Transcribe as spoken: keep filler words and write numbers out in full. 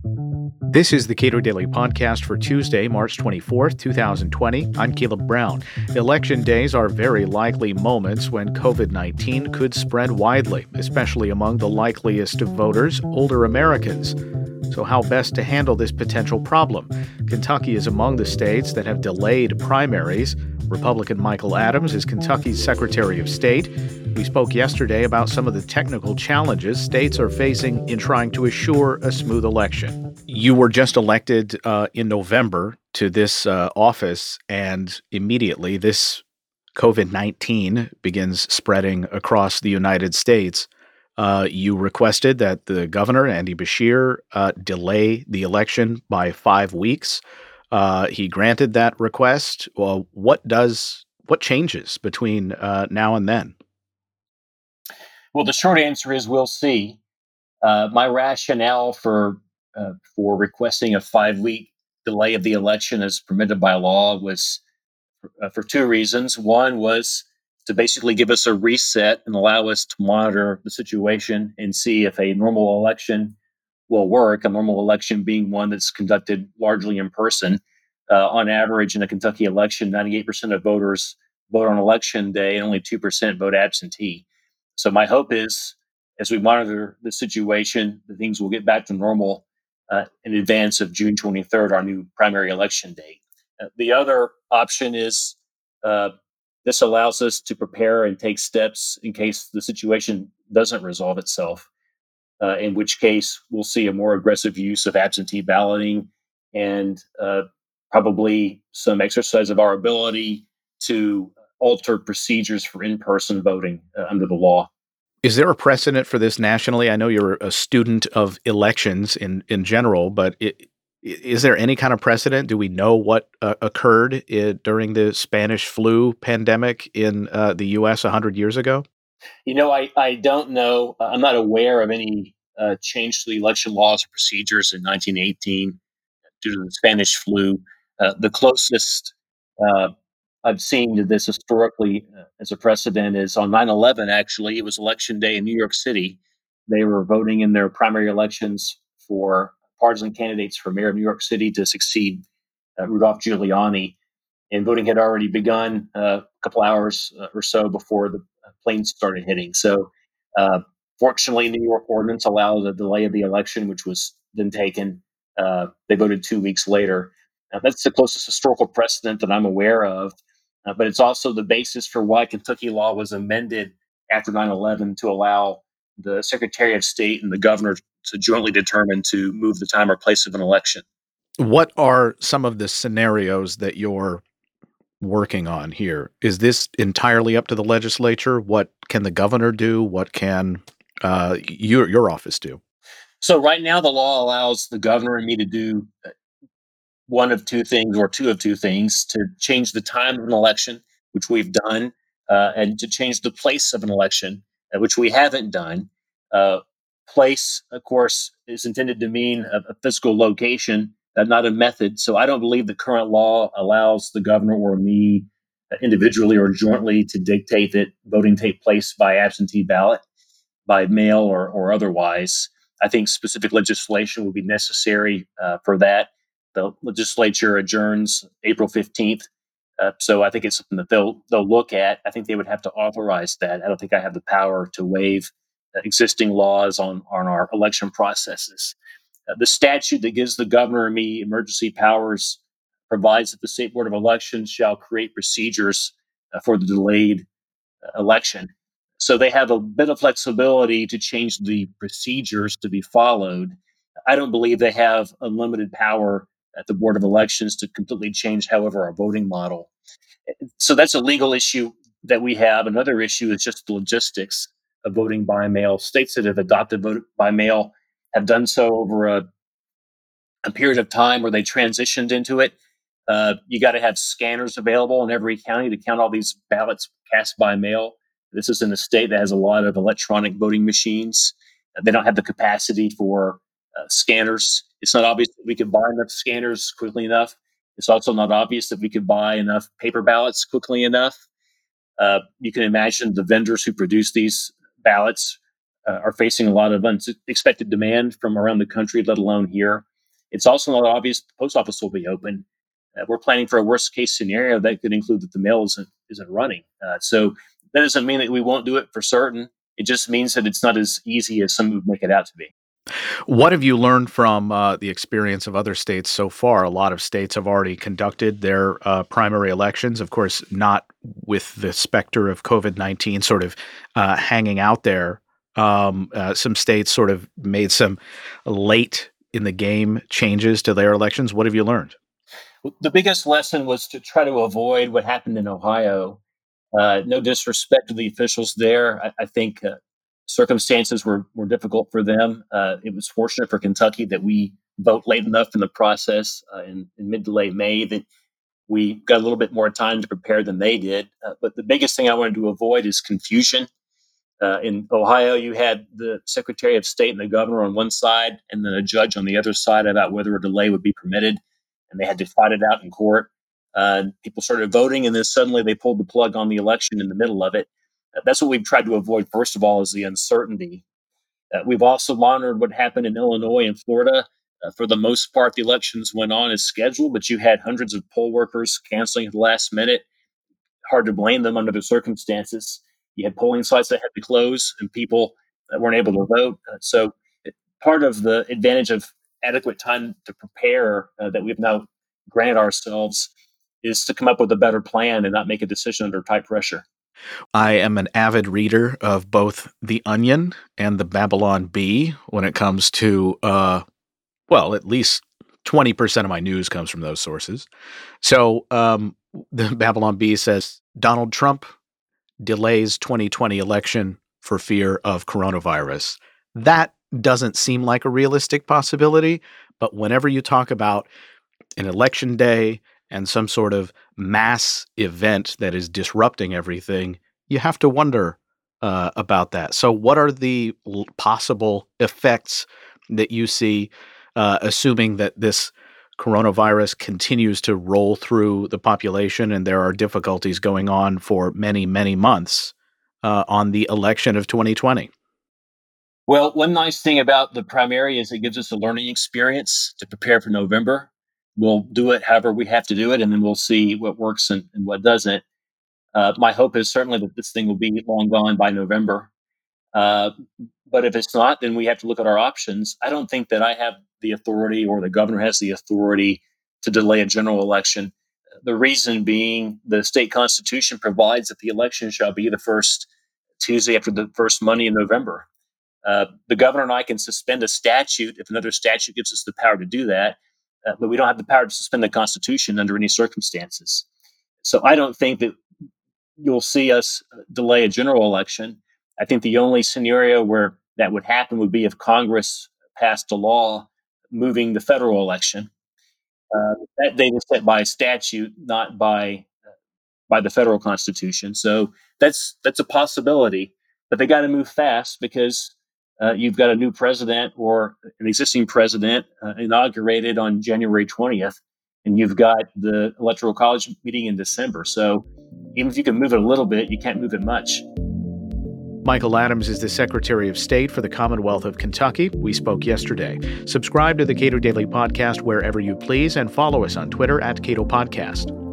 This is the Cato Daily Podcast for Tuesday, March twenty-fourth, twenty twenty. I'm Caleb Brown. Election days are very likely moments when covid nineteen could spread widely, especially among the likeliest of voters, older Americans. So how best to handle this potential problem? Kentucky is among the states that have delayed primaries. Republican Michael Adams is Kentucky's Secretary of State. We spoke yesterday about some of the technical challenges states are facing in trying to assure a smooth election. You were just elected uh, in November to this uh, office, and immediately this covid nineteen begins spreading across the United States. Uh, you requested that the governor, Andy Beshear, uh, delay the election by five weeks. Uh, he granted that request. Well, what does what changes between uh, now and then? Well, the short answer is we'll see. Uh, my rationale for uh, for requesting a five week delay of the election as permitted by law was uh, for two reasons. One was to basically give us a reset and allow us to monitor the situation and see if a normal election will work. A normal election being one that's conducted largely in person. Uh, on average, in a Kentucky election, ninety-eight percent of voters vote on election day and only two percent vote absentee. So my hope is, as we monitor the situation, that things will get back to normal uh, in advance of June twenty-third, our new primary election date. Uh, the other option is uh, this allows us to prepare and take steps in case the situation doesn't resolve itself, uh, in which case we'll see a more aggressive use of absentee balloting and uh, probably some exercise of our ability to alter procedures for in-person voting uh, under the law. Is there a precedent for this nationally? I know you're a student of elections in, in general, but it, is there any kind of precedent? Do we know what uh, occurred I- during the Spanish flu pandemic in uh, the U S one hundred years ago? You know, I, I don't know. Uh, I'm not aware of any uh, change to the election laws or procedures in nineteen eighteen due to the Spanish flu. Uh, the closest uh, I've seen to this historically uh, as a precedent is on nine eleven, actually. It was election day in New York City. They were voting in their primary elections for partisan candidates for mayor of New York City to succeed uh, Rudolph Giuliani. And voting had already begun uh, a couple hours uh, or so before the planes started hitting. So, uh, fortunately, New York ordinance allowed a delay of the election, which was then taken. Uh, they voted two weeks later. Now, that's the closest historical precedent that I'm aware of, uh, but it's also the basis for why Kentucky law was amended after nine eleven to allow the Secretary of State and the governor to jointly determine to move the time or place of an election. What are some of the scenarios that you're working on here? Is this entirely up to the legislature? What can the governor do? What can uh, your your office do? So right now, the law allows the governor and me to do uh, one of two things, or two of two things: to change the time of an election, which we've done, uh, and to change the place of an election, uh, which we haven't done. Uh, place, of course, is intended to mean a, a physical location, uh, not a method. So I don't believe the current law allows the governor or me uh, individually or jointly to dictate that voting take place by absentee ballot, by mail, or, or otherwise. I think specific legislation will be necessary uh, for that. The legislature adjourns April fifteenth. Uh, so I think it's something that they'll they'll look at. I think they would have to authorize that. I don't think I have the power to waive uh, existing laws on, on our election processes. Uh, the statute that gives the governor and me emergency powers provides that the State Board of Elections shall create procedures uh, for the delayed uh, election. So they have a bit of flexibility to change the procedures to be followed. I don't believe they have unlimited power at the Board of Elections to completely change, however, our voting model. So that's a legal issue that we have. Another issue is just the logistics of voting by mail. States that have adopted vote by mail have done so over a, a period of time where they transitioned into it. Uh, you got to have scanners available in every county to count all these ballots cast by mail. This is in a state that has a lot of electronic voting machines. Uh, They don't have the capacity for uh, scanners. It's not obvious that we could buy enough scanners quickly enough. It's also not obvious that we could buy enough paper ballots quickly enough. Uh, you can imagine the vendors who produce these ballots uh, are facing a lot of unexpected demand from around the country, let alone here. It's also not obvious the post office will be open. Uh, we're planning for a worst case scenario that could include that the mail isn't, isn't running. Uh, so that doesn't mean that we won't do it for certain. It just means that it's not as easy as some would make it out to be. What have you learned from uh, the experience of other states so far? A lot of states have already conducted their uh, primary elections, of course, not with the specter of COVID nineteen sort of uh, hanging out there. Um, uh, some states sort of made some late in the game changes to their elections. What have you learned? The biggest lesson was to try to avoid what happened in Ohio. Uh, no disrespect to the officials there. I, I think uh, circumstances were, were difficult for them. Uh, it was fortunate for Kentucky that we vote late enough in the process uh, in, in mid to late May that we got a little bit more time to prepare than they did. Uh, but the biggest thing I wanted to avoid is confusion. Uh, in Ohio, you had the Secretary of State and the governor on one side, and then a judge on the other side about whether a delay would be permitted, and they had to fight it out in court. Uh, people started voting, and then suddenly they pulled the plug on the election in the middle of it. Uh, that's what we've tried to avoid, first of all, is the uncertainty. Uh, we've also monitored what happened in Illinois and Florida. Uh, for the most part, the elections went on as scheduled, but you had hundreds of poll workers canceling at the last minute. Hard to blame them under the circumstances. You had polling sites that had to close and people that weren't able to vote. Uh, so part of the advantage of adequate time to prepare uh, that we've now granted ourselves is to come up with a better plan and not make a decision under tight pressure. I am an avid reader of both The Onion and the Babylon Bee when it comes to, uh, well, at least twenty percent of my news comes from those sources. So um, the Babylon Bee says Donald Trump delays twenty twenty election for fear of coronavirus. That doesn't seem like a realistic possibility, but whenever you talk about an election day and some sort of mass event that is disrupting everything, you have to wonder uh, about that. So what are the l- possible effects that you see, uh, assuming that this coronavirus continues to roll through the population and there are difficulties going on for many, many months uh, on the election of twenty twenty? Well, one nice thing about the primary is it gives us a learning experience to prepare for November. We'll do it however we have to do it, and then we'll see what works and, and what doesn't. Uh, my hope is certainly that this thing will be long gone by November. Uh, but if it's not, then we have to look at our options. I don't think that I have the authority or the governor has the authority to delay a general election. The reason being the state constitution provides that the election shall be the first Tuesday after the first Monday in November. Uh, the governor and I can suspend a statute if another statute gives us the power to do that, uh, but we don't have the power to suspend the Constitution under any circumstances. So I don't think that you'll see us delay a general election. I think the only scenario where that would happen would be if Congress passed a law moving the federal election. Uh, that date is set by statute, not by uh, by the federal Constitution. So that's that's a possibility, but they got to move fast because uh, you've got a new president or an existing president uh, inaugurated on January twentieth, and you've got the Electoral College meeting in December. So even if you can move it a little bit, you can't move it much. Michael Adams is the Secretary of State for the Commonwealth of Kentucky. We spoke yesterday. Subscribe to the Cato Daily Podcast wherever you please and follow us on Twitter at Cato Podcast.